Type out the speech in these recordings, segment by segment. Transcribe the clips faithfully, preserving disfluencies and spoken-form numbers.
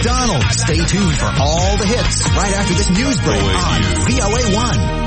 McDonald. Stay tuned for all the hits right after this news break on V O A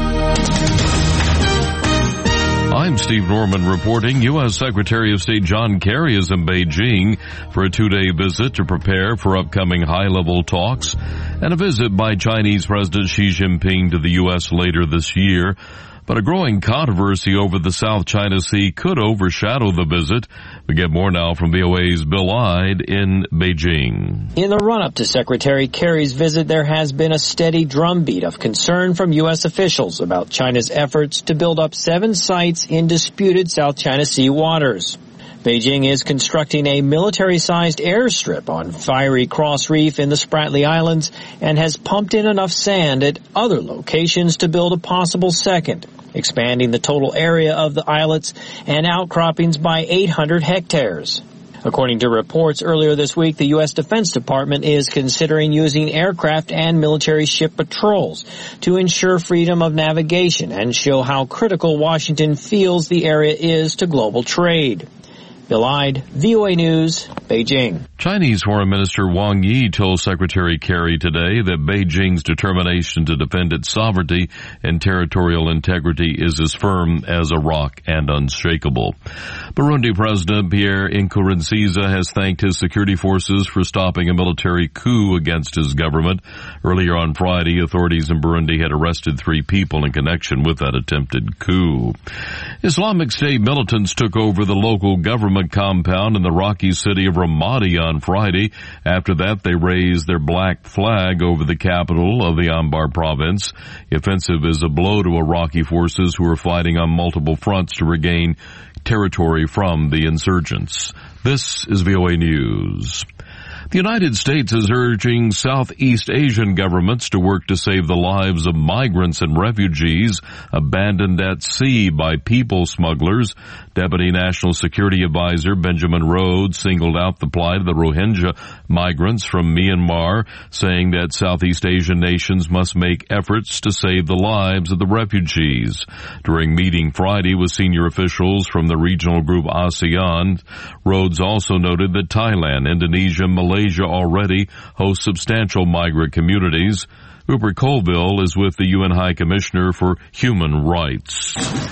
one. I'm Steve Norman reporting. U S Secretary of State John Kerry is in Beijing for a two-day visit to prepare for upcoming high-level talks and a visit by Chinese President Xi Jinping to the U S later this year. But a growing controversy over the South China Sea could overshadow the visit. We get more now from V O A's Bill Ide in Beijing. In the run-up to Secretary Kerry's visit, there has been a steady drumbeat of concern from U S officials about China's efforts to build up seven sites in disputed South China Sea waters. Beijing is constructing a military-sized airstrip on Fiery Cross Reef in the Spratly Islands and has pumped in enough sand at other locations to build a possible second, expanding the total area of the islets and outcroppings by eight hundred hectares. According to reports earlier this week, the U S Defense Department is considering using aircraft and military ship patrols to ensure freedom of navigation and show how critical Washington feels the area is to global trade. Bill Ide, V O A News, Beijing. Chinese Foreign Minister Wang Yi told Secretary Kerry today that Beijing's determination to defend its sovereignty and territorial integrity is as firm as a rock and unshakable. Burundi President Pierre Nkurunziza has thanked his security forces for stopping a military coup against his government. Earlier on Friday, authorities in Burundi had arrested three people in connection with that attempted coup. Islamic State militants took over the local government compound in the rocky city of Ramadi on Friday. After that, they raised their black flag over the capital of the Anbar province. The offensive is a blow to Iraqi forces who are fighting on multiple fronts to regain territory from the insurgents. This is V O A News. The United States is urging Southeast Asian governments to work to save the lives of migrants and refugees abandoned at sea by people smugglers. Deputy National Security Advisor Benjamin Rhodes singled out the plight of the Rohingya migrants from Myanmar, saying that Southeast Asian nations must make efforts to save the lives of the refugees. During meeting Friday with senior officials from the regional group ASEAN, Rhodes also noted that Thailand, Indonesia, Malaysia, Malaysia already hosts substantial migrant communities. Rupert Colville is with the U N High Commissioner for Human Rights.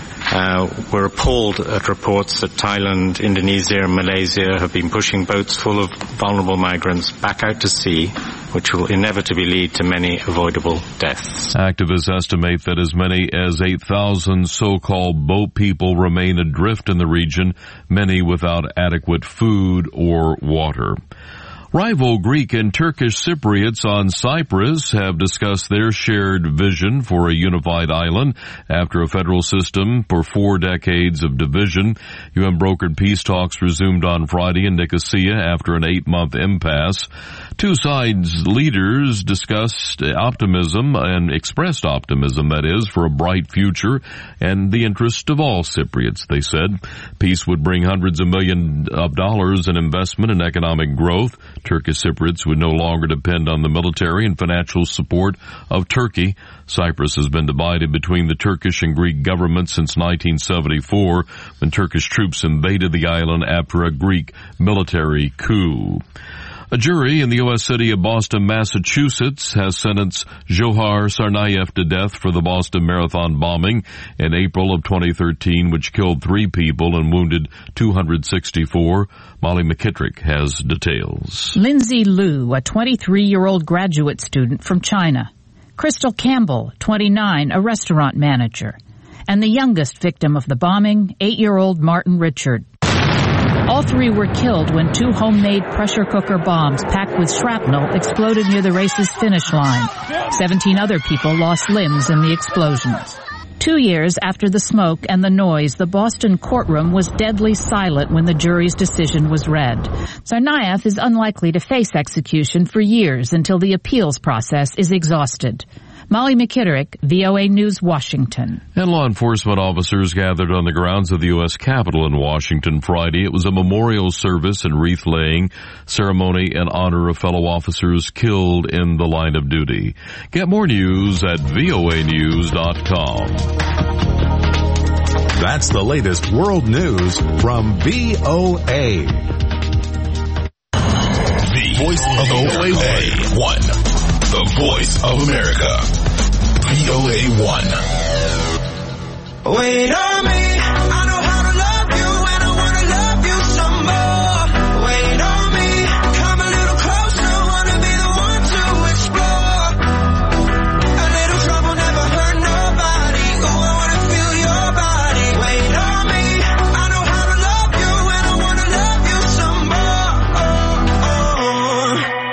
Uh, we're appalled at reports that Thailand, Indonesia, and Malaysia have been pushing boats full of vulnerable migrants back out to sea, which will inevitably lead to many avoidable deaths. Activists estimate that as many as eight thousand so-called boat people remain adrift in the region, many without adequate food or water. Rival Greek and Turkish Cypriots on Cyprus have discussed their shared vision for a unified island after a federal system for four decades of division. U N-brokered peace talks resumed on Friday in Nicosia after an eight-month impasse. Two sides' leaders discussed optimism and expressed optimism, that is, for a bright future and the interest of all Cypriots, they said. Peace would bring hundreds of millions of dollars in investment and economic growth. Turkish Cypriots would no longer depend on the military and financial support of Turkey. Cyprus has been divided between the Turkish and Greek governments since nineteen seventy-four, when Turkish troops invaded the island after a Greek military coup. A jury in the U S city of Boston, Massachusetts, has sentenced Dzhokhar Tsarnaev to death for the Boston Marathon bombing in April of twenty thirteen, which killed three people and wounded two hundred sixty-four. Molly McKittrick has details. Lindsay Liu, a twenty-three-year-old graduate student from China. Crystal Campbell, twenty-nine, a restaurant manager. And the youngest victim of the bombing, eight-year-old Martin Richard. All three were killed when two homemade pressure cooker bombs packed with shrapnel exploded near the race's finish line. Seventeen other people lost limbs in the explosions. Two years after the smoke and the noise, the Boston courtroom was deadly silent when the jury's decision was read. Tsarnaev is unlikely to face execution for years until the appeals process is exhausted. Molly McKittrick, V O A News, Washington. And law enforcement officers gathered on the grounds of the U S Capitol in Washington Friday. It was a memorial service and wreath-laying ceremony in honor of fellow officers killed in the line of duty. Get more news at V O A news dot com. That's the latest world news from V O A. voice of America. A one. The voice of America. P O A one. Wait on me. I know how to love you and I want to love you some more. Wait on me. Come a little closer. Want to be the one to explore. A little trouble never hurt nobody. Oh, I want to feel your body. Wait on me. I know how to love you and I want to love you some more. Oh, oh.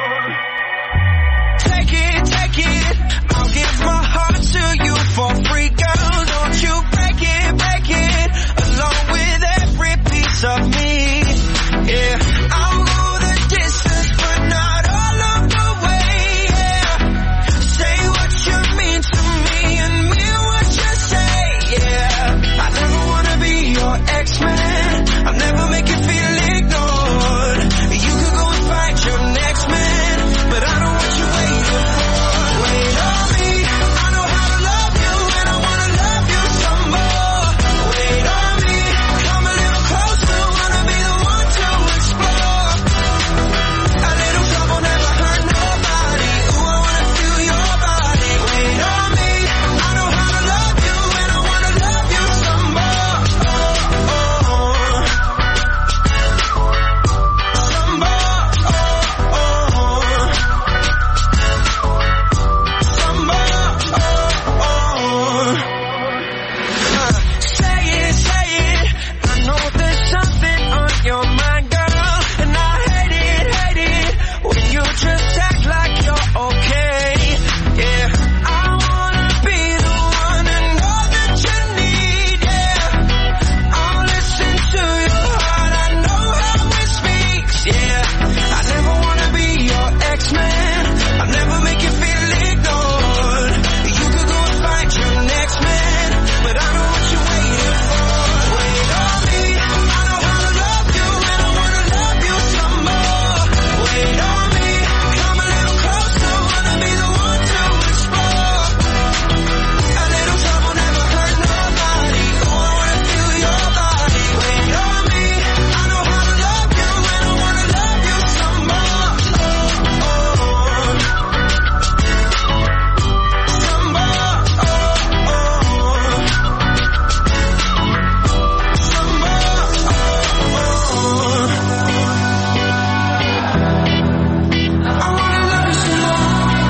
Take it, take it. I'll give my heart to you for free, girl. Don't you break it, break it. Along with every piece of me. Yeah, I'll go the distance, but not all of the way. Yeah, say what you mean to me and mean what you say. Yeah, I never wanna be your ex-man. I'll never make you feel ignored. You could go and find your next man, but I don't want you waiting for. Wait on me. I know how to love you and I wanna love you some more. Wait on me. Come a little closer. Wanna be the one to explore. A little trouble never hurt nobody. Ooh, I wanna feel your body. Wait on me. I know how to love you and I wanna love you some more. Oh, oh, oh. Some more. Oh, oh. Some more. Oh, oh. Uh, Say it, say it. I know there's something on your mind, girl, and I hate it, hate it when you just act like you're okay. Yeah, I wanna be the one and all that you need. Yeah, I'll listen to your heart. I know how it speaks. Yeah, I never wanna be your ex-man. I'll never make you feel ignored. You could go and find your next man, but I know what you're waiting for. Wait on me. I know how to love you and I wanna love you some more. Wait on me. Come a little closer. Wanna be the one to explore. A little trouble never hurt nobody. Oh, I wanna feel your body. Wait on me. I know how to love you and I wanna love you some more. Oh, oh. Some more. Oh, oh. Some more. Oh, oh. I wanna love you some more.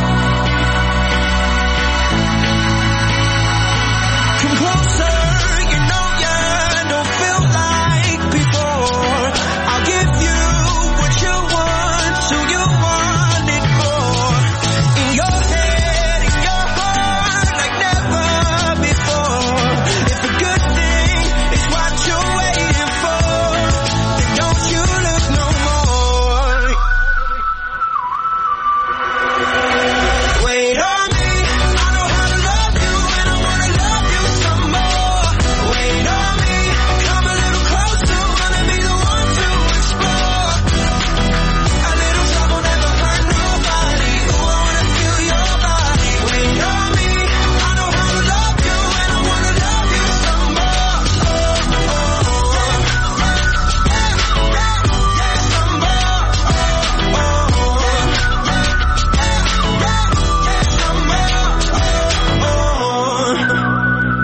Come closer, you know you don't feel like before. I'll give you what you want, so you want it more. In your head, in your heart, like never before. If a good thing is what you're waiting for, then don't you look no more. Wait on me. I know how to love you and I wanna love you some more. Wait on me. Come a little closer. Wanna be the one to explore. A little trouble never hurt nobody. Oh, I wanna feel your body. Wait on me. I know how to love you and I wanna love you some more. Oh, oh, oh. Yeah, yeah, yeah, some more. Oh, oh. Yeah, yeah, yeah, some more. Oh, oh.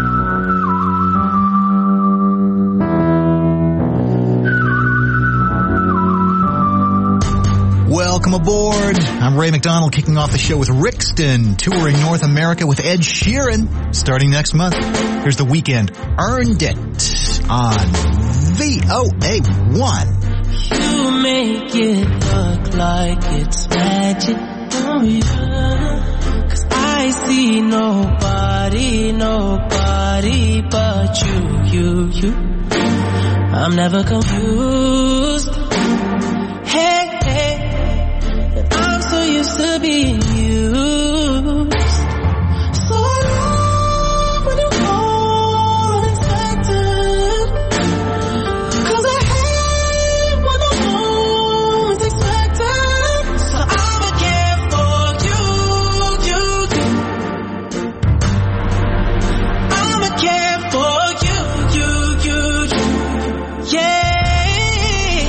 Welcome aboard. I'm Ray McDonald, kicking off the show with Rixton, touring North America with Ed Sheeran, starting next month. Here's The Weeknd, Earned It, on V O A one. You make it look like it's magic, oh yeah. 'Cause I see nobody, nobody but you, you, you. I'm never confused. Hey, hey, and I'm so used to being used. So I love when you call unexpected. 'Cause I hate when the moment's expected. So I'ma care for you, you, you. I'ma care for you, you, you, you. Yeah.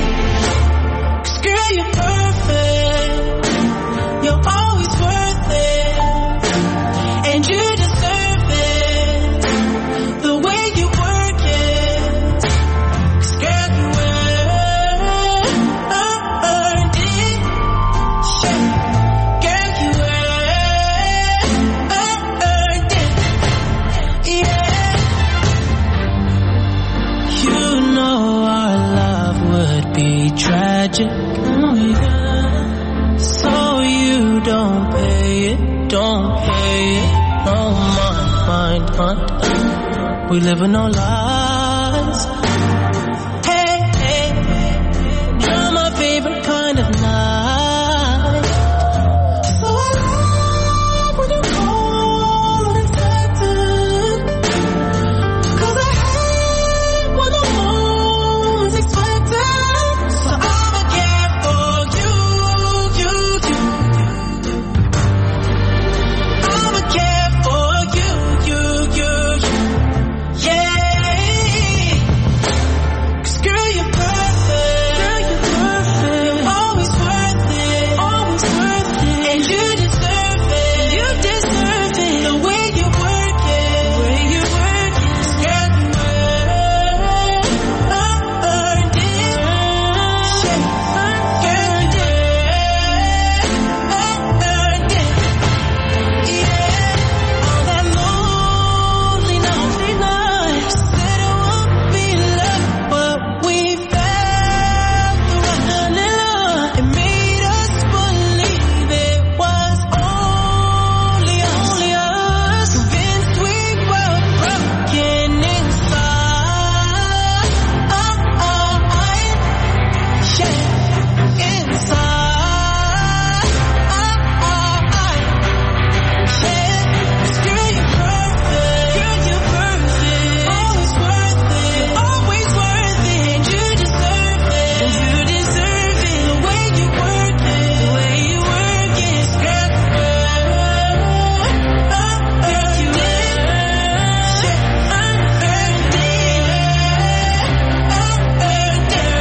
yeah. So you don't pay it, don't pay it. No, mind, mind, mind. We live in no lies. Hey, hey, you're my favorite kind of night. So I love when you call unexpected. Cause I hate when the one's expected. So I'ma care for you, you, you. I'ma care for you, you, you, you. Yeah. Cause girl, you're perfect. Girl, you're perfect. You're always worth it. Always worth it. And you deserve it. You deserve it. The way you work it. The way you work it. Cause girl, you earned it. Earned it. Yeah. Earned it. Earned it. Yeah. All that lonely, lonely night. Said it won't be love, but we felt the love. It made us believe it was only, only us. Convinced we were broken inside. Yeah, inside. Yeah, 'cause girl, you're perfect. Girl, you're perfect. Always worth it. Always worth it. And you deserve it. And you deserve it. The way you work it. The way you work it. Girl, you earned it. Girl, you earned it. Yeah, earned it. Earned it.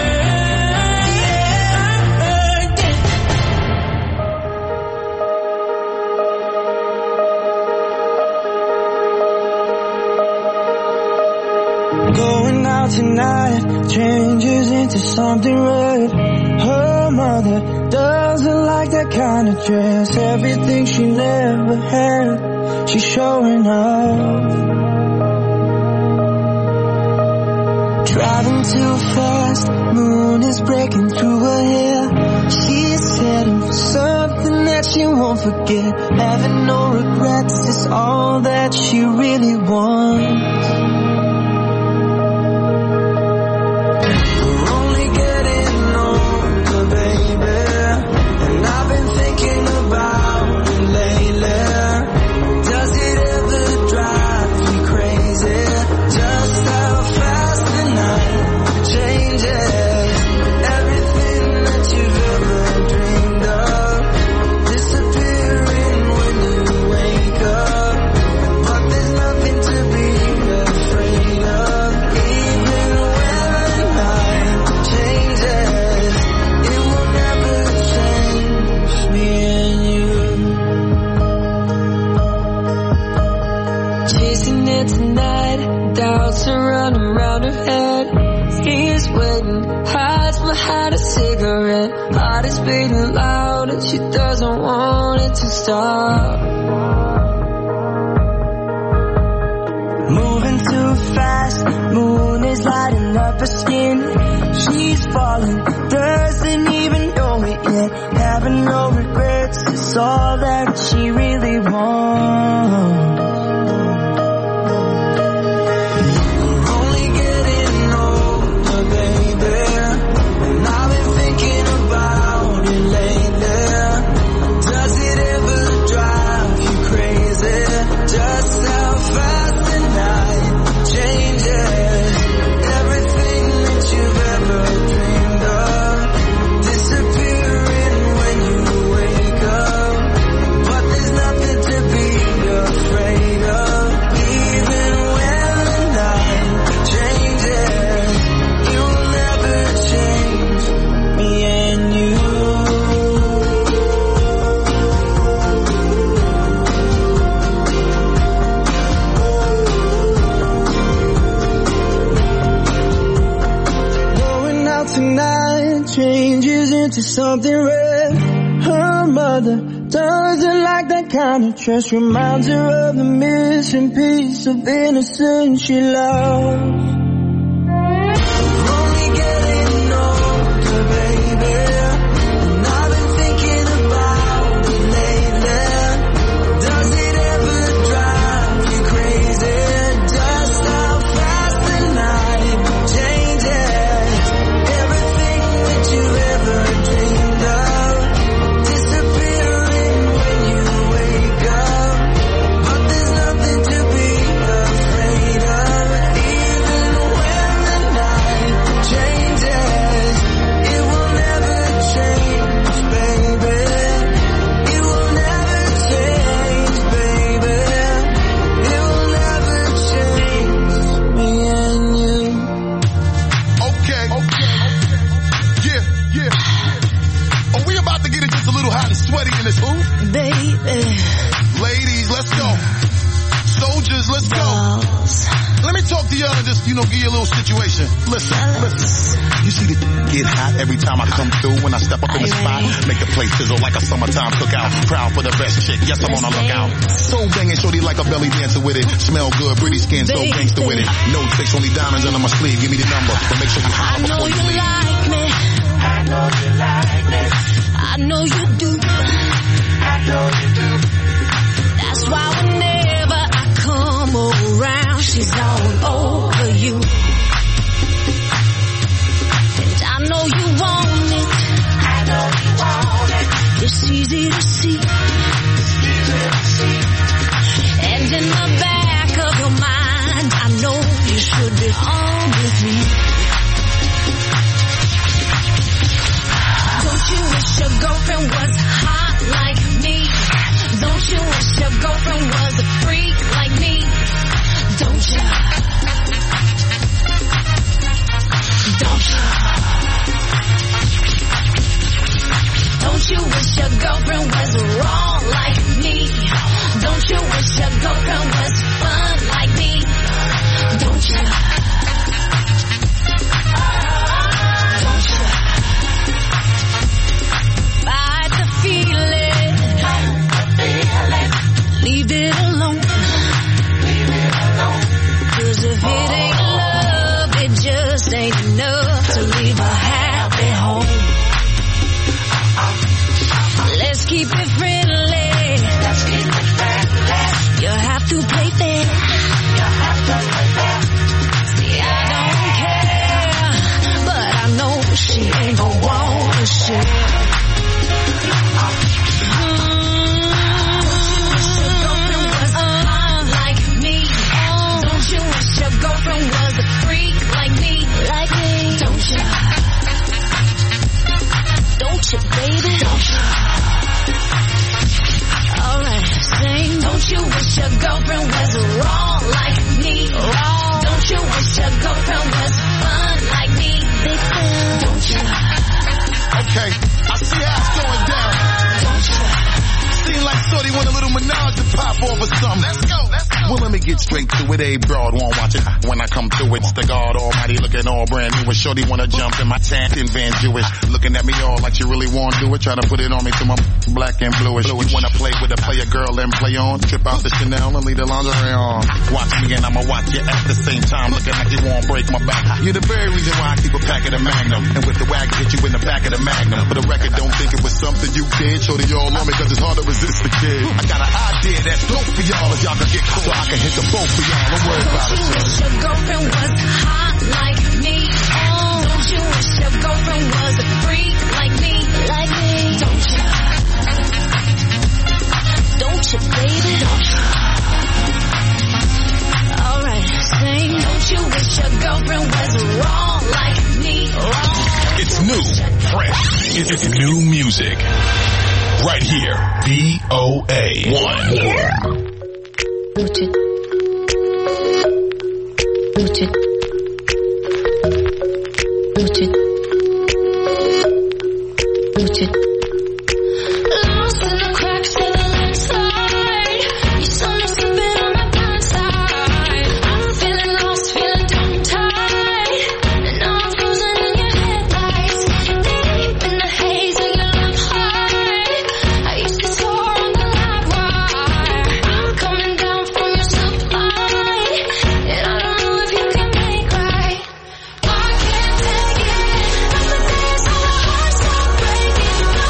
Going out tonight changes into something red. Her mother doesn't like that kind of dress. Everything she never had, she's showing off. Driving too fast, moon is breaking through her hair. She's heading for something that she won't forget. Having no regrets is all that she really wants. We're only getting older, baby, and I've been thinking about it lately. Does it ever drive you crazy? Just how fast the night changes. Everything that you've ever dreamed of disappearing when you wake up. But there's nothing to be afraid of. Even when the night changes, it will never change me and you. Chasing it tonight, doubts are running around her head. He's waiting, hides behind a cigarette. Heart is beating loud and she doesn't want it to stop. Moving too fast, moon is lighting up her skin. She's falling, doesn't even know it yet. Having no regrets is all that she really wants. We're only getting older, baby, and I've been thinking about it lately. Does it ever drive you crazy? Just how fast the night changes. Everything that you've ever dreamed of disappearing when you wake up. But there's nothing to be afraid of. Even when the night changes, it will never change me and you. Going out tonight changes into something red. Her mother doesn't like that kind of dress. Reminds her of the missing piece of innocence she lost. We're only getting older, baby, and little hot and sweaty in this hoop. Baby. Ladies, let's go. Soldiers, let's go. Let me talk to y'all and just, you know, give you a little situation. Listen, listen. You see the get hot every time I come through when I step up in the spot. Make the place sizzle like a summertime cookout. Proud for the best chick. Yes, I'm on a lookout. So banging, shorty like a belly dancer with it. Smell good, pretty skin, so gangster with it. No tricks, only diamonds under my sleeve. Give me the number, but make sure you holler before you leave. Like me. I know you like me. I know you do. I know you do. That's why whenever I come around, she's all over you. And I know you want it. I know you want it. It's easy to see. It's easy to see. And in the back of your mind, I know you should be on with me. Don't you wish your girlfriend was hot like me? Don't you wish your girlfriend was a freak like me? Don't you? Don't you? Don't you wish your girlfriend was raw like me? Don't you wish your girlfriend was fun like me? Don't you? Don't you? Fight the feeling. Leave it alone. Leave it alone. Cause if it ain't love, it just ain't enough to leave a happy home. Let's keep it friendly. Let's keep it friendly. You have to play fair. You have to play fair. See, I don't care, but I know she ain't gonna want to share. Girlfriend was a freak like me, like me. Don't you? Don't you, baby? Don't you? Alright, sing. Don't you wish your girlfriend was raw like me? Raw. Don't you wish your girlfriend was fun like me? Big fan. Don't you? Okay, I see how it's going down. Don't you? Seem like Shorty want a little menage to pop off or something. Let's go, let's go. Well, let me get straight to it. A broad won't watch it. When I come through, it's the God Almighty looking all brand new. And Shorty wanna jump in my tank in Van Jewish. Looking at me all like you really want to do it. Try to put it on me till my black and bluish. You wanna play with a player girl and play on. Trip out the Chanel and leave the lingerie on. Watch me and I'ma watch you at the same time. Looking like you won't break my back. You're the very reason why I keep a pack of the Magnum. And with the wagon, hit you in the back of the Magnum. For the record, don't think it was something you did. Shorty all on me cause it's hard to resist the kid. I got an idea that's dope for y'all if y'all can get close. So I can hit the boat for y'all. Don't worry about it. Don't you wish your girlfriend was hot like me? Oh, don't you wish your girlfriend was a freak like me? Like me? Don't you? Don't you, baby? Don't you? Alright, sing. Don't you wish your girlfriend was raw like me? Raw. It's new, fresh. It's new music. Right here, V O A one. Put it. Put it. Put it. Put it. Lost in the cracks of the landslide. You saw me slipping on my blind side. I'm feeling lost, feeling tongue-tied. And now I'm frozen in your headlights. Deep in the haze of your love high. I used to soar on the light wire. I'm coming down from your supply. And I don't know if you can make right. I can't take it. That's the days all our hearts stop breaking. No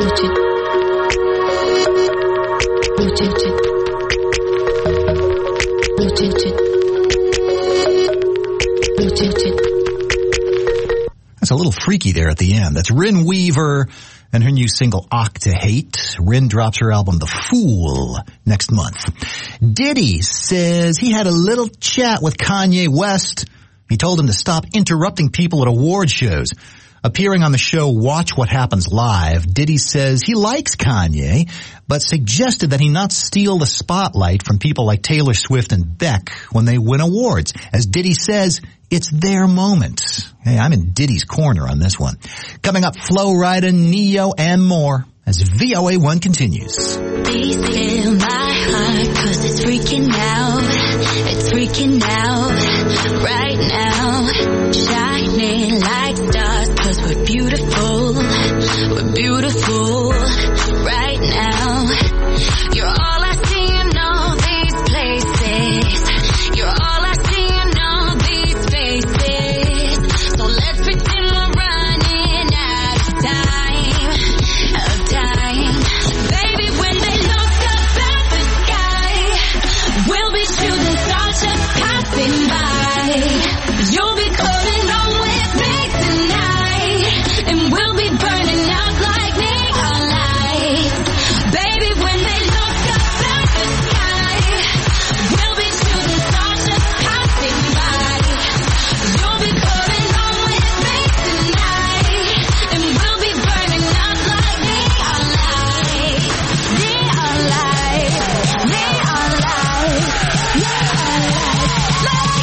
That's a little freaky there at the end. That's Rin Weaver and her new single, Octahate. Rin drops her album, The Fool, next month. Diddy says he had a little chat with Kanye West. He told him to stop interrupting people at award shows. Appearing on the show Watch What Happens Live, Diddy says he likes Kanye, but suggested that he not steal the spotlight from people like Taylor Swift and Beck when they win awards. As Diddy says, it's their moment. Hey, I'm in Diddy's corner on this one. Coming up, Flo Rida, Neo, and more as V O A one continues. Please fill my heart, cause it's freaking out. It's freaking out right now. Shining like stars, cause we're beautiful. We're beautiful right now. You're all I see in all these places. You're all I see in all these faces. So let's pretend we're running out of time. Of time. Baby, when they look up at the sky, we'll be shooting stars just passing by. You'll be coming home with me tonight, and we'll be burning out like neon lights. Baby, when they look up at the sky, we'll be shooting stars just passing by. You'll be coming home with me tonight, and we'll be burning out like neon lights. Neon lights, neon lights, neon lights, like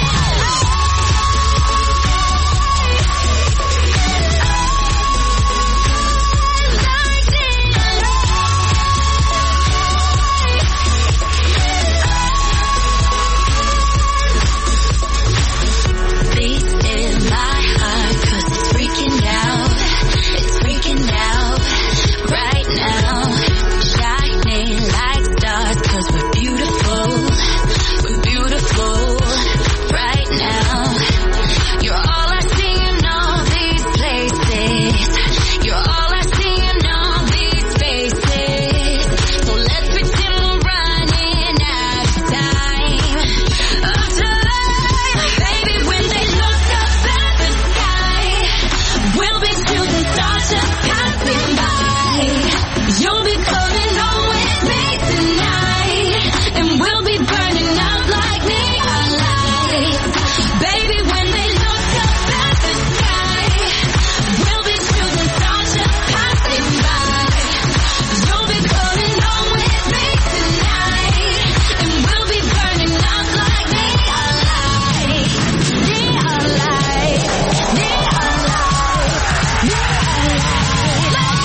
Please fill my heart, cause it's freaking out. It's freaking out right now. Shining like stars, cause we're beautiful. We're beautiful right now. You're all I see in all these places. You're all I see in all these faces. So let's pretend we're running out of time. Of time. Baby, when they look up at the sky, we'll be shooting stars just passing by. You'll be coming home with me tonight, and we'll be burning out like neon lights. Baby, when they look up at the sky, we'll be shooting stars just passing by. You'll be coming home with me tonight, and we'll be burning out like neon lights. Neon lights, neon lights, neon lights, like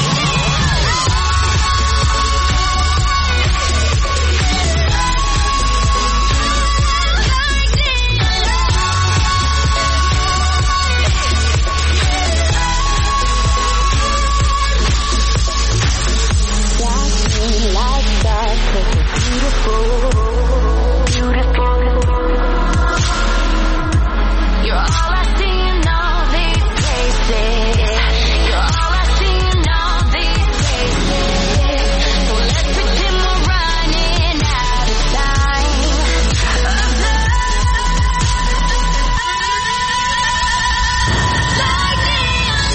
Shining like stars, cause we're beautiful. Beautiful. You're all I see in all these places. You're all I see in all these places. So let's pretend we're running out of time. Of time. Like neon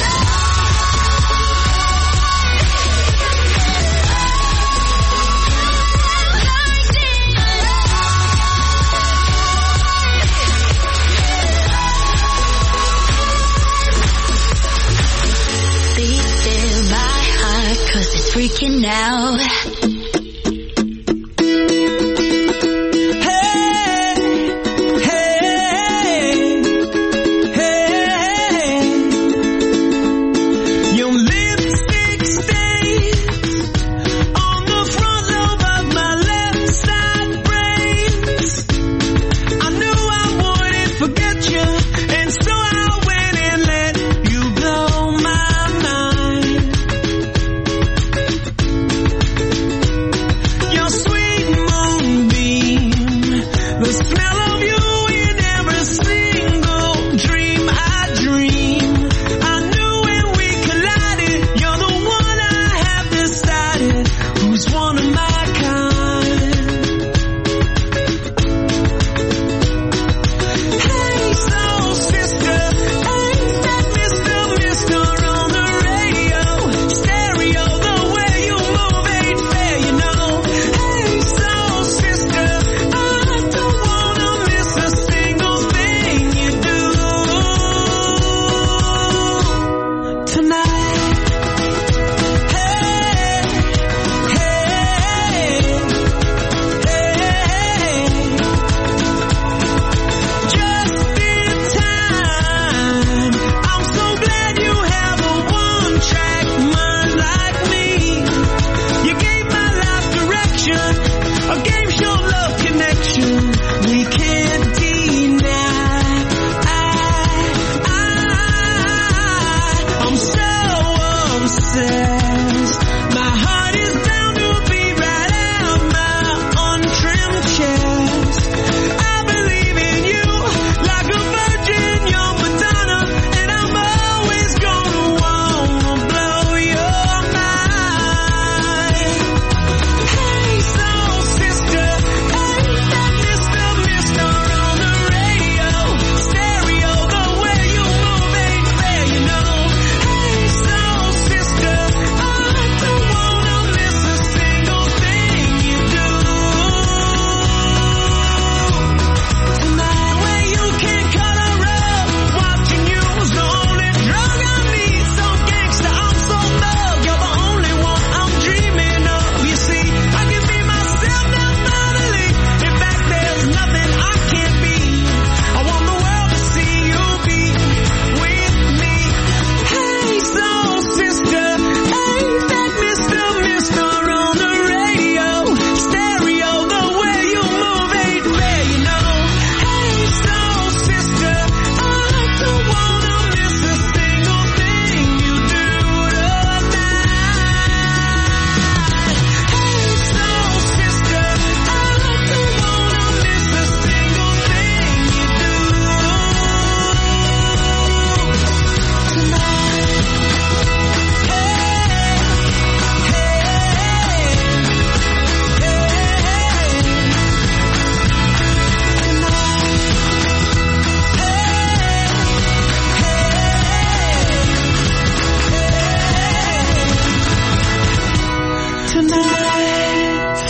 Please fill my heart, cause it's freaking out. Your lipstick stains on the front lobe of my left side brains. I knew I wouldn't forget you, and so I went and let you blow my mind.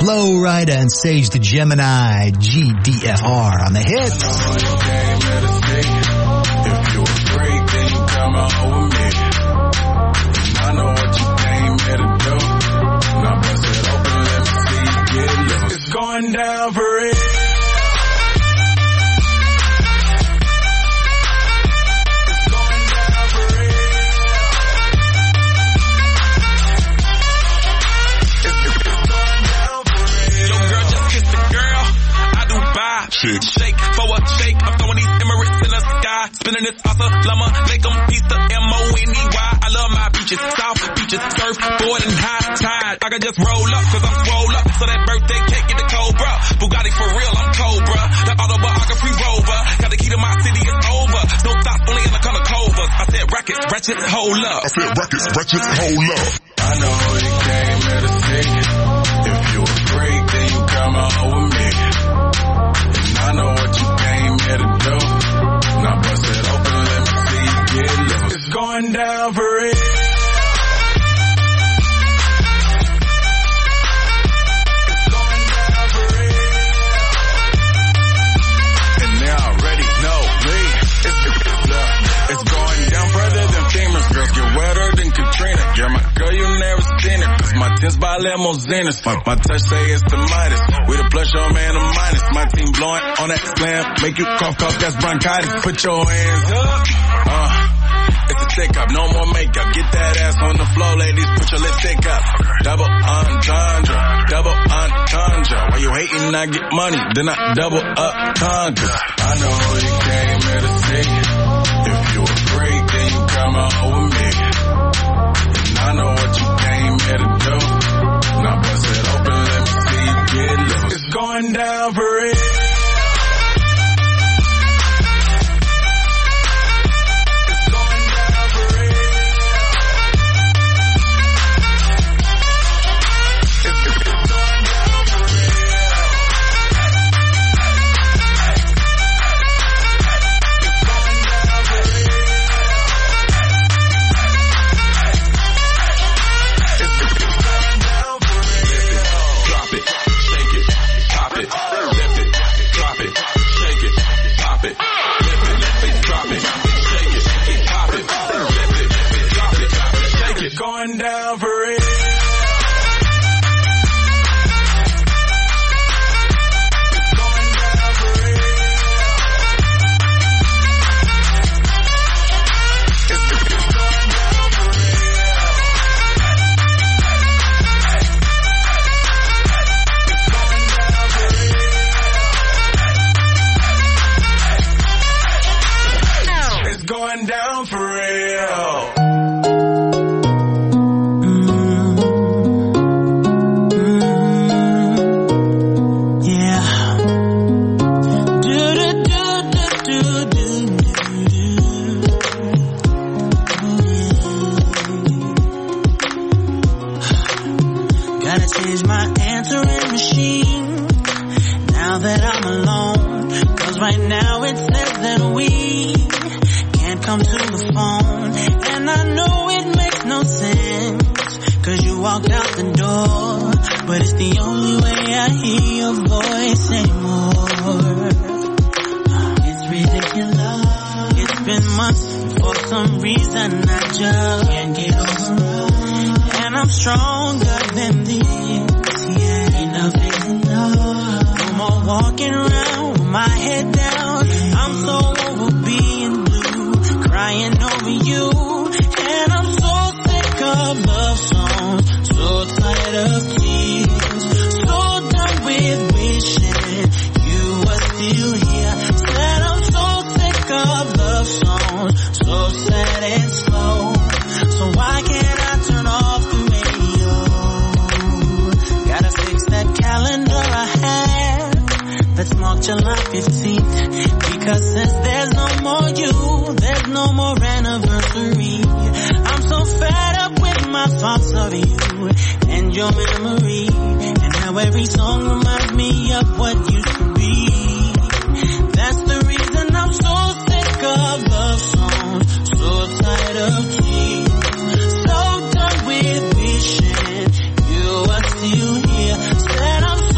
Flo Rida and Sage the Gemini, G D F R on the hits. If you're a freak, then you come out with me. I know what you came here to do. Now bust it open, let me see you get loose. It's going down for real. Shake. Shake for a shake. I'm throwing these Emirates in the sky. Spinning this assalamu alaikum pizza M O N E Y. I love my beaches, south beaches, surfboard and high tide. I can just roll up cause I'm swole up. So that birthday cake get the Cobra. Bugatti for real, I'm Cobra. The autobiography rover. Got the key to my city, it's over. No thoughts, only in the color covers. I said rackets, ratchet, hold up. I said rackets, ratchet, hold up. I know you came here to see. If you a freak, then you come out with me. I know what you came here to do. Now bust it open, let me see you get loose. It's going down for real. It's going down for real. And they already know me. It's, it's, look, it's going down further than famous. Girls get wetter than Katrina. You're my girl, you never seen it. Cause my tints by limousines. My, my touch say it's the Midas. We the plus your man a minus. My team blowing on that slam. Make you cough, cough, that's bronchitis. Put your hands up. Uh, it's a tick up, no more makeup. Get that ass on the floor, ladies. Put your lipstick up. Double entendre, double entendre. While you hating, I get money. Then I double up conquer. I know you came here to see. If you a freak, then you come out with me. And I know what you came here to do. Now bust it open, let me see you get loose. It's going down for real. It's going down for real. It's, it's going down for real. It's going down for real. It's, it's going down for real. Drop it, shake it, pop it, lift it, drop it, shake it, pop it, lift it, lift it, drop it, shake it, pop it, lift it, drop it, shake it. Going down for real. It's going down for real. It's, it's going down for real. It's going down for real. Gotta change my answering machine now that I'm alone. Cause right now it says that we can't come to the phone. And I know it makes no sense, cause you walked out the door. But it's the only way I hear your voice anymore. It's ridiculous. It's been months, for some reason I just can't get over it. And I'm stronger than this, yeah. Enough is enough. No more walking around with my head down. I'm so over being blue, crying over you. And I'm so sick of love songs, so tired of tears, so done with wishing you were still here. Said I'm so sick of love songs, so sad and slow. So why can't I turn off the radio? Gotta fix that calendar I had that's marked July fifteenth. Because since there's no more you, there's no more anniversary. I'm so fed up with my thoughts of you and your memory. And how every song reminds me of what used to be. That's the reason I'm so sick of love songs, so tired of tears, so done with wishing you were still here. Said I'm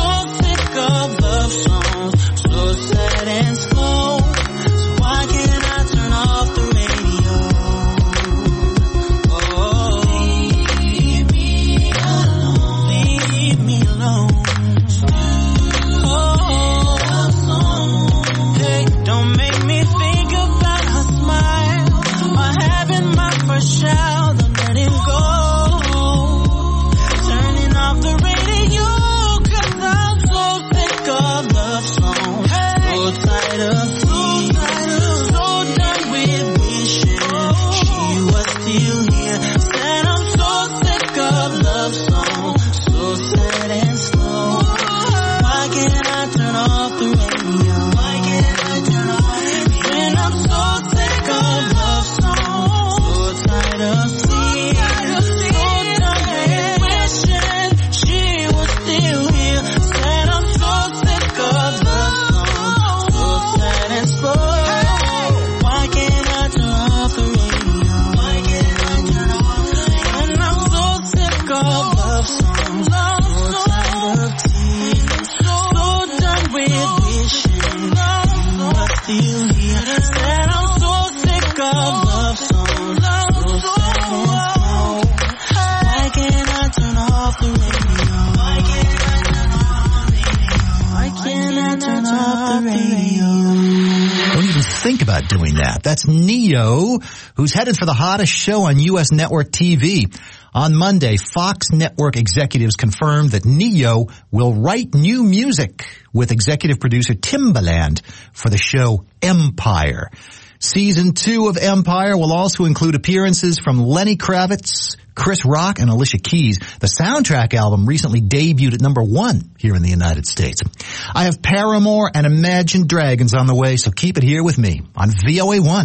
turning gold. Turning off the radio, 'cause I'm so sick of love songs. So tired of tears, so done with wishing she was still here. Said I'm so sick of love songs, so sad and slow. Why can't I turn off the radio? Why can't I turn off the radio? When I'm so sick of love songs, so tired of tears, so done with wishing she was still here. Said I'm so sick of love songs, so sad and slow. Why can't I turn off the radio? Why can't I turn off the radio? When I'm so sick of love songs, so tired of tears, so done with wishing you were still here. Said I'm so sick of love songs, so sad and slow. Why can't I turn off the radio? Why can't I turn off the radio? Why can't I turn off the radio? Don't even think about doing that. That's Neo, who's headed for the hottest show on U S network T V. On Monday, Fox Network executives confirmed that Neo will write new music with executive producer Timbaland for the show Empire. Season two of Empire will also include appearances from Lenny Kravitz, Chris Rock, and Alicia Keys. The soundtrack album recently debuted at number one here in the United States. I have Paramore and Imagine Dragons on the way, so keep it here with me on V O A one.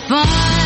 fun.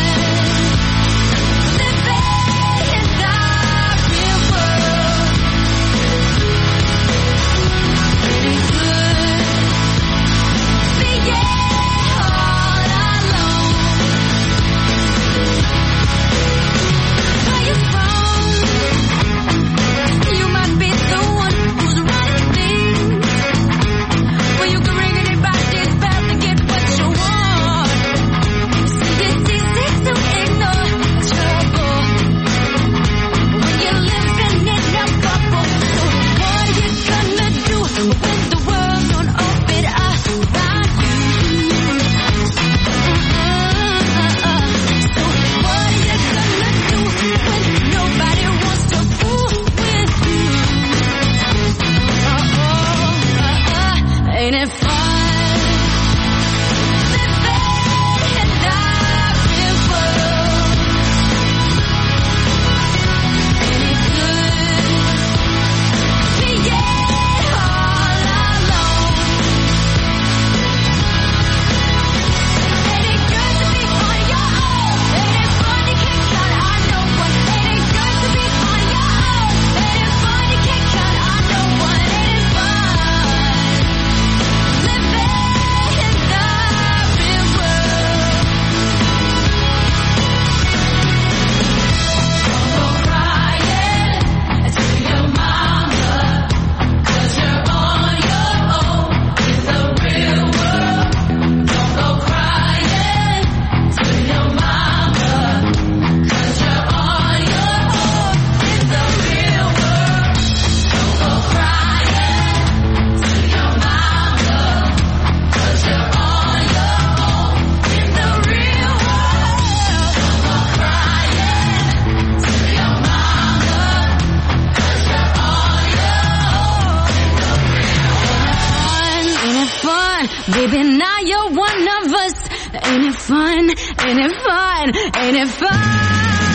Baby, now you're one of us. Ain't it fun? Ain't it fun? Ain't it fun?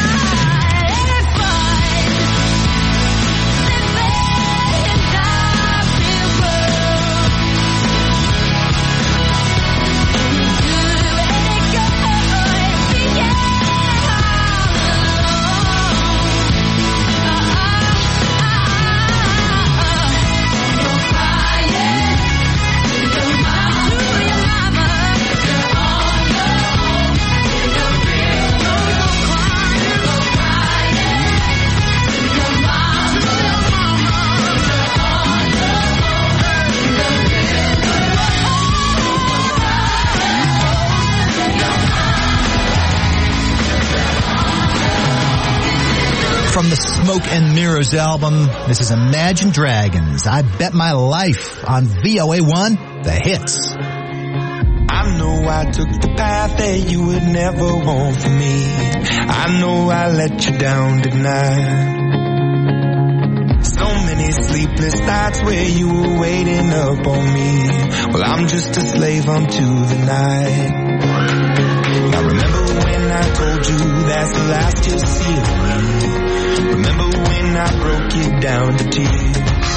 From the Smoke and Mirrors album, this is Imagine Dragons, I Bet My Life on V O A one, The Hits. I know I took the path that you would never want for me. I know I let you down tonight. So many sleepless nights where you were waiting up on me. Well, I'm just a slave unto the night. Now remember when I told you that's the last you'll see of me. Remember when I broke you down to tears.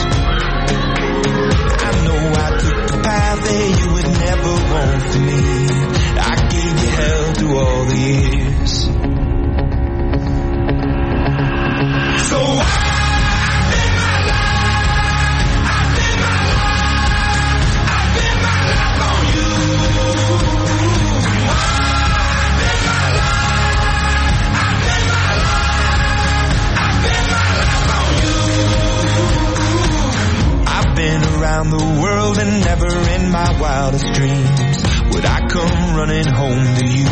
I know I took the path that you would never want for me. I gave you hell through all the years. So I around the world and never in my wildest dreams would I come running home to you.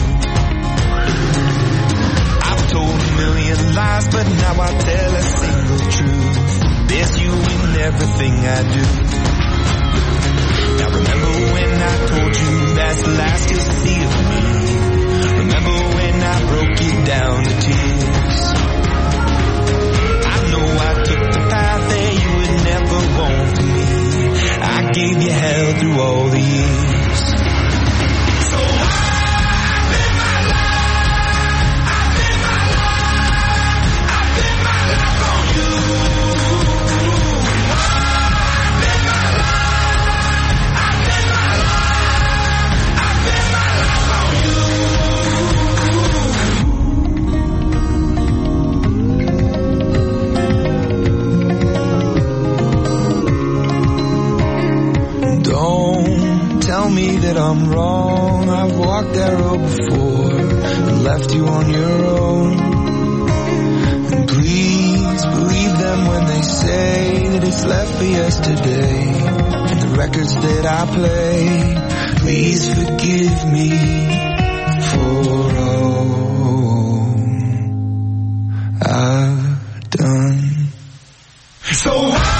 I've told a million lies, but now I tell a single truth. There's you in everything I do. Now remember when I told you that's the last you'll see of me. Remember when I broke you down to tears. I know I took the path that you would never want for me. I gave you hell through all the years. So I live my life. I live my life. I live my life on you. I live my life. I live my life. wrong. I've walked that road before and left you on your own. And please believe them when they say that it's left for yesterday. And the records that I play, please forgive me for all I've done. So I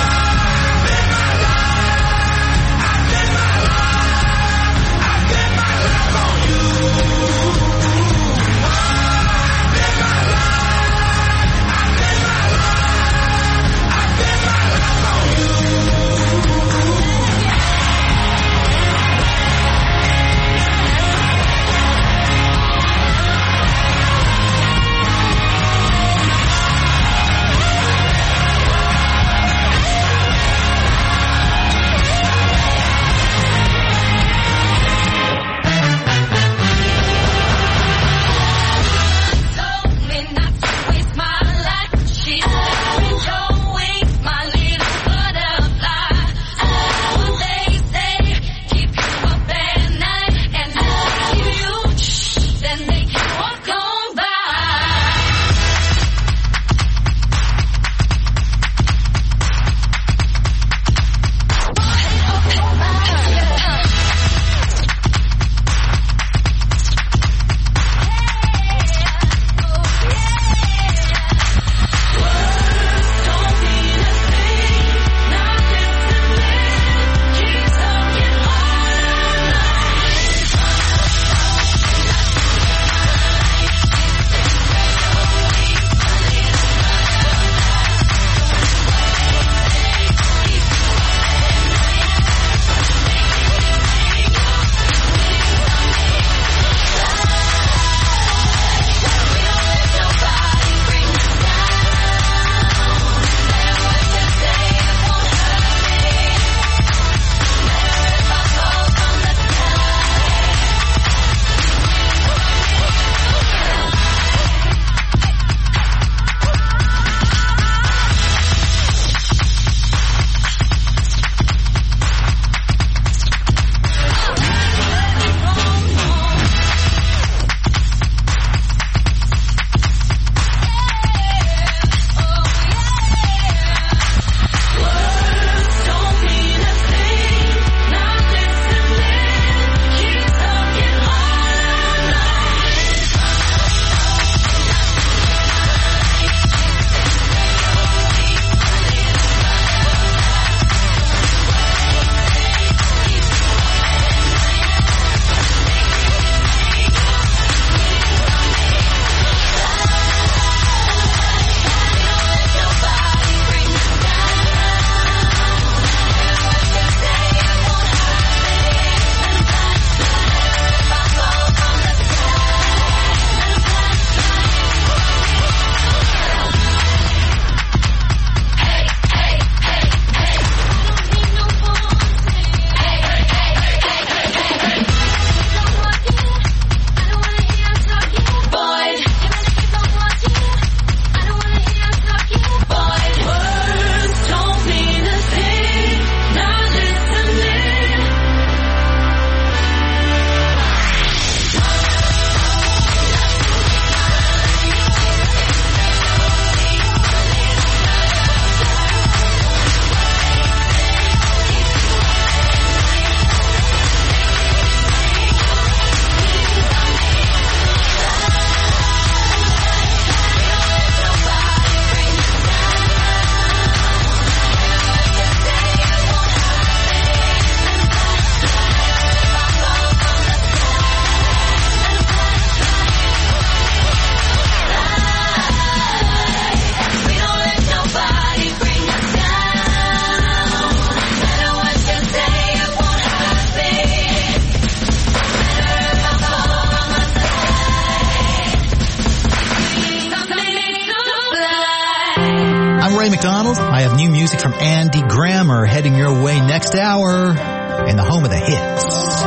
Ray McDonald. I have new music from Andy Grammer heading your way next hour in the home of the hits,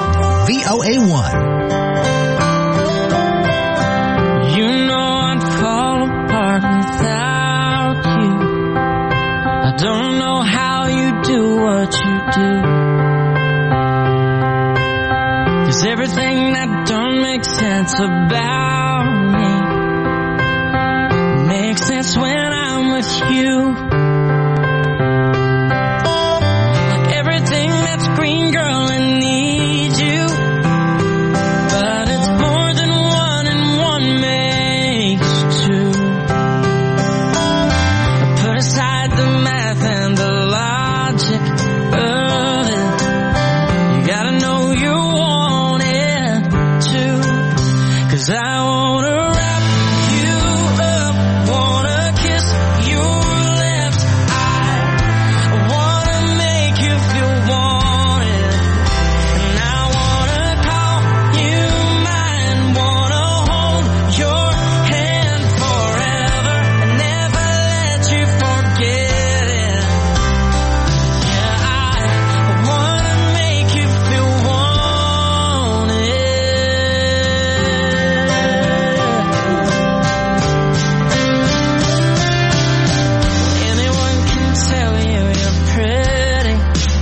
V O A one. You know I'd fall apart without you. I don't know how you do what you do. 'Cause every everything that don't make sense about me makes sense when I'm with you. Everything that's green, girl, and needs you, but it's more than one and one makes two. Put aside the math and the logic of it. You gotta know you want it too. 'Cause I wanna wrap you up, wanna kiss your left eye, I wanna make you feel wanted, and I wanna call you mine, wanna hold your hand forever and never let you forget it. Yeah, I wanna make you feel wanted. Anyone can tell you you're pretty,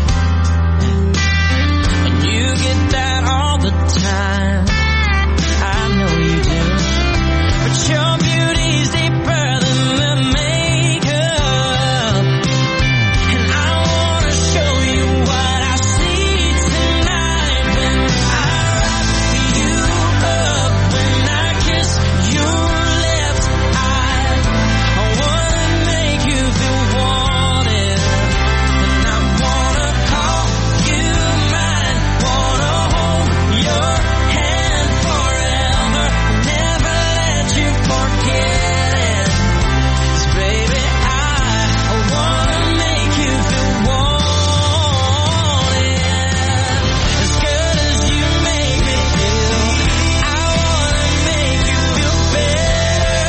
and you get that all the time. I know you do, but your beauty's deeper than the makeup, and I wanna show you what I see tonight when I wrap you up, when I kiss your left eye. I wanna make you feel wanted, and I wanna call you mine, wanna hold your hand forever, never let you forget it. 'Cause baby, I, I wanna make you feel wanted, as good as you make me feel. I wanna make you feel better,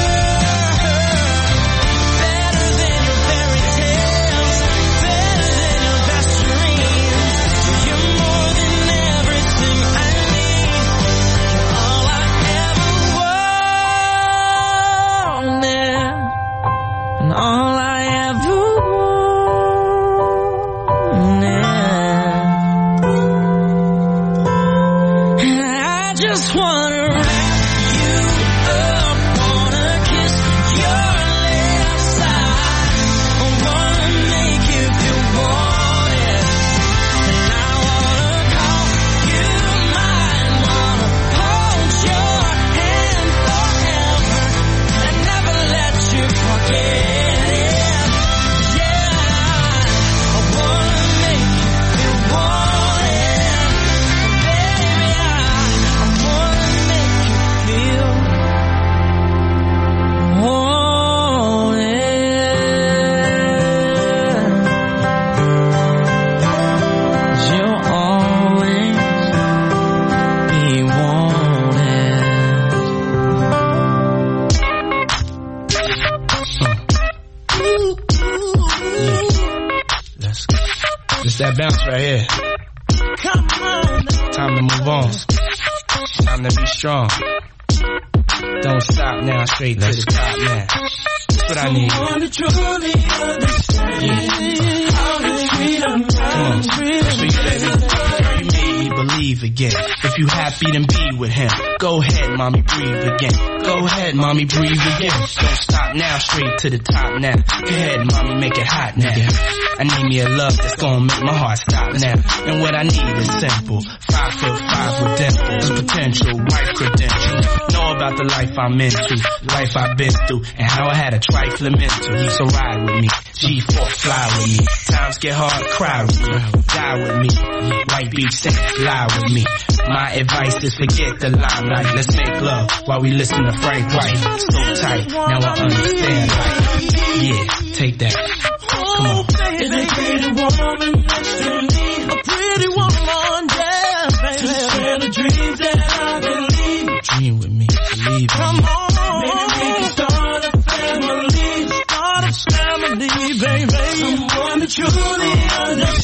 better than your fairy tales, better than your best dreams. You're more than everything I need. You're all I ever wanted, and all I ever wanted. And I just wanna wrap you up, wanna kiss your left side, I wanna make you feel wanted, and I wanna call you mine, wanna hold your hand forever and never let you forget it. Yeah, I wanna make you feel wanted, baby, I, I wanna make you feel wanted. 'Cause you'll always be wanted. Let's go. It's that bounce right here. Come on. Time to move on. Time to be strong. Don't stop now, straight to the top now. That's what I need. Someone to truly understand how to treat a man. Come on. That's for you, baby. Girl, you made me believe again. If you happy, then be with him. Go ahead, mommy, breathe again. Go ahead, mommy, breathe again. Don't stop now, straight to the top now. Go ahead, mommy, make it hot now. I need me a love that's gonna make my heart stop now. And what I need is simple. Five foot five with dimples, potential, white credentials. Know about the life I'm into, life I've been through, and how I had a trifling mental. So ride with me, G four, fly with me. Times get hard, cry with me, die with me. White beach saints, lie with me. My advice is forget the limelight. Let's make love while we listen to Frank White. So tight, now I understand life. Yeah, take that. Come on. Is a pretty woman next to me, a pretty woman, yeah, baby. To share the dreams that I believe. Dream with me, believe in Come me. on, maybe we can start a family, start a family, baby. Someone to truly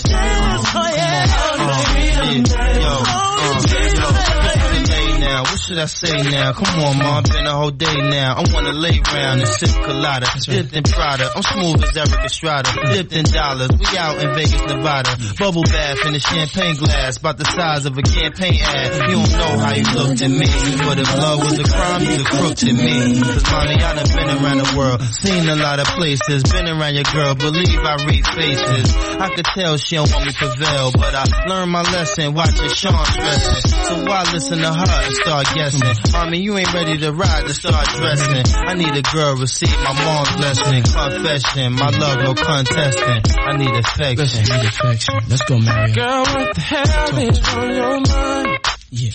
understands, oh yeah, Yo, uh, yo, should I say now? Come on, ma, been a whole day now. I wanna lay round and sip colada, dipped in Prada. I'm smooth as Eric Estrada, dipped in dollars. We out in Vegas, Nevada. Bubble bath in a champagne glass, about the size of a campaign ad. You don't know how you looked at me, but if love was a crime, you'd have crooked at me. Cause mommy, I done been around the world, seen a lot of places, been around your girl, believe I read faces. I could tell she don't want me to prevail, but I learned my lesson watching Sean stressing. So why listen to her and start guessing? Mommy, you ain't ready to ride to start dressing. I need a girl, receive my mom's blessing. Confession, my love, no contesting. I need affection. I need affection. Let's go, Mario. Girl, what the hell is on your mind? Yeah.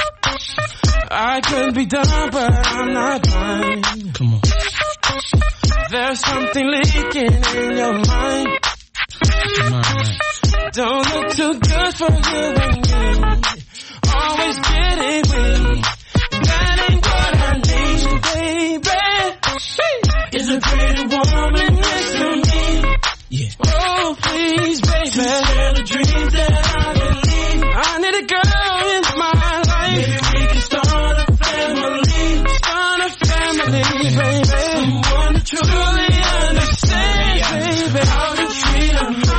I could be dumb, but I'm not blind. Come on. There's something leaking in your mind. Your mind, right? Don't look too good for you and me. Always getting weak. That ain't what I need, baby. Is a pretty woman next to me. Yeah. Oh, please, baby. To share the dreams that I believe. I need a girl in my life. Maybe we can start a family. Start a family, baby. Someone to truly understand, baby. How to treat a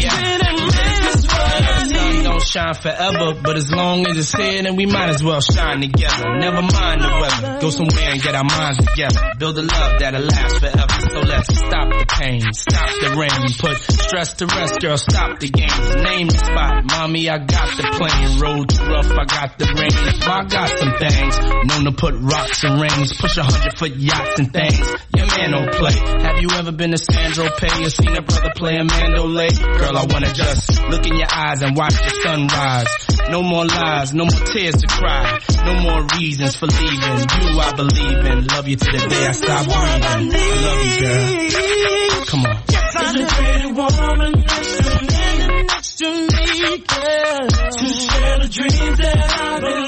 don't shine forever, but as long as it's here, then we might as well shine together. Never mind the weather, go somewhere and get our minds together. Build a love that'll last forever. So let's stop the pain, stop the rain, put stress to rest, girl, stop the games. Name the spot, mommy, I got the plane. Road too rough, I got the rain. I got some things, known to put rocks and rings, push a hundred foot yachts and things. Your man don't play. Have you ever been to Sandro Pay or seen a brother play a Mandolay? Girl, I wanna just look in your eyes and watch the sunrise. No more lies, no more tears to cry, no more reasons for leaving. You I believe in, love you to the day I stop breathing. I love you, girl. Come on. There's a pretty woman next to me, next to me, girl. To share the dreams that I believe.